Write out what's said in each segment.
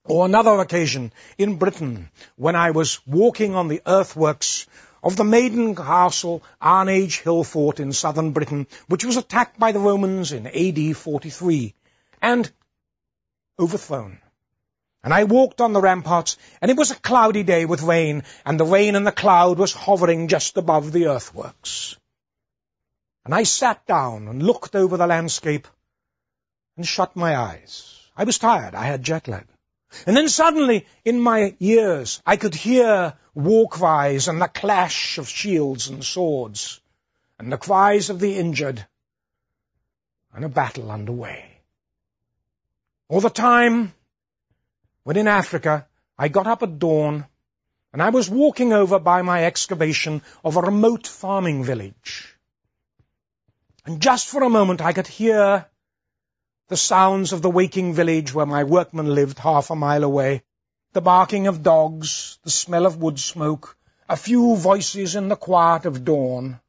Or another occasion in Britain when I was walking on the earthworks of the maiden castle Arnage Hill Fort in southern Britain, which was attacked by the Romans in AD 43 and overthrown. And I walked on the ramparts, and it was a cloudy day with rain, and the rain and the cloud was hovering just above the earthworks. And I sat down and looked over the landscape and shut my eyes. I was tired. I had jet lag. And then suddenly, in my ears, I could hear war cries and the clash of shields and swords, and the cries of the injured, and a battle underway. All the time, when in Africa, I got up at dawn, and I was walking over by my excavation of a remote farming village. And just for a moment, I could hear the sounds of the waking village where my workmen lived half a mile away, the barking of dogs, the smell of wood smoke, a few voices in the quiet of dawn.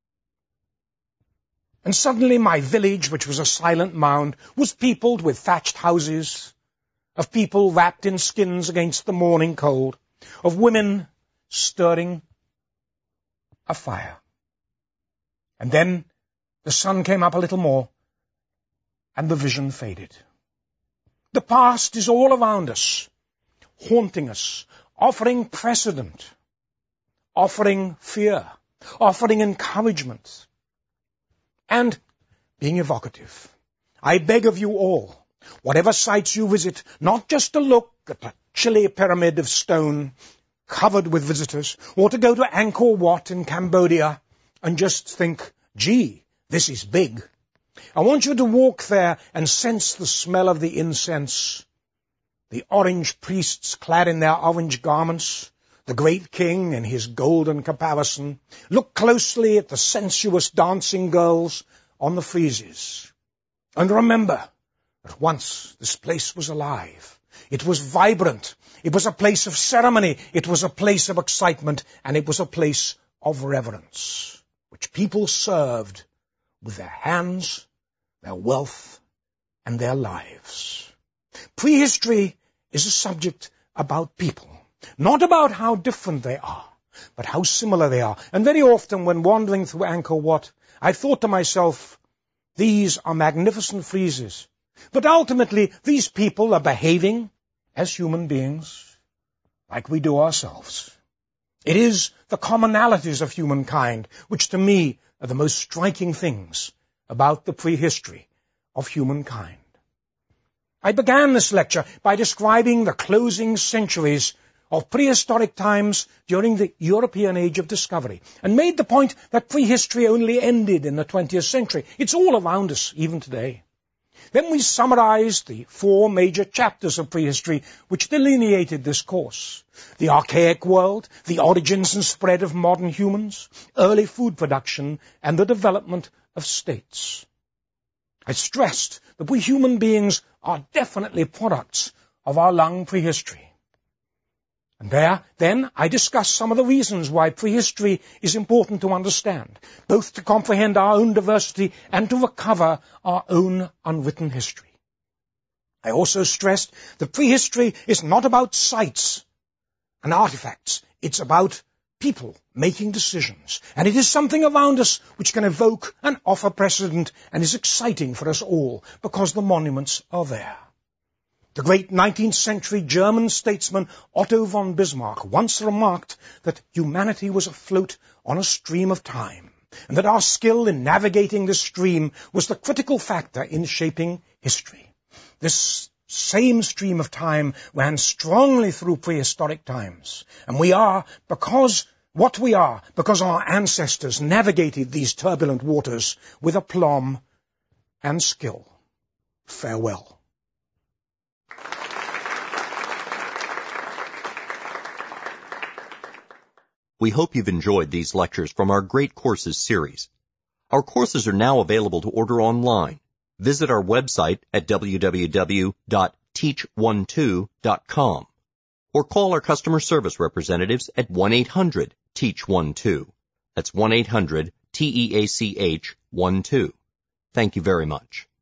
And suddenly my village, which was a silent mound, was peopled with thatched houses, of people wrapped in skins against the morning cold, of women stirring a fire. And then the sun came up a little more, and the vision faded. The past is all around us, haunting us, offering precedent, offering fear, offering encouragement, and being evocative. I beg of you all, whatever sites you visit, not just to look at the chilly pyramid of stone covered with visitors, or to go to Angkor Wat in Cambodia and just think, gee, this is big. I want you to walk there and sense the smell of the incense, the orange priests clad in their orange garments, the great king in his golden caparison. Look closely at the sensuous dancing girls on the friezes. And remember that once this place was alive. It was vibrant. It was a place of ceremony. It was a place of excitement. And it was a place of reverence, which people served with their hands, their wealth, and their lives. Prehistory is a subject about people, not about how different they are, but how similar they are. And very often when wandering through Angkor Wat, I thought to myself, these are magnificent friezes, but ultimately these people are behaving as human beings, like we do ourselves. It is the commonalities of humankind which to me are the most striking things about the prehistory of humankind. I began this lecture by describing the closing centuries of prehistoric times during the European Age of Discovery, and made the point that prehistory only ended in the 20th century. It's all around us, even today. Then we summarized the 4 major chapters of prehistory which delineated this course: the archaic world, the origins and spread of modern humans, early food production, and the development of states. I stressed that we human beings are definitely products of our long prehistory. And then I discussed some of the reasons why prehistory is important to understand, both to comprehend our own diversity and to recover our own unwritten history. I also stressed that prehistory is not about sites and artifacts. It's about people making decisions. And it is something around us which can evoke and offer precedent and is exciting for us all because the monuments are there. The great 19th century German statesman Otto von Bismarck once remarked that humanity was afloat on a stream of time, and that our skill in navigating this stream was the critical factor in shaping history. This same stream of time ran strongly through prehistoric times, and we are because our ancestors navigated these turbulent waters with aplomb and skill. Farewell. We hope you've enjoyed these lectures from our Great Courses series. Our courses are now available to order online. Visit our website at www.teach12.com or call our customer service representatives at 1-800-TEACH12. That's 1-800-TEACH12. Thank you very much.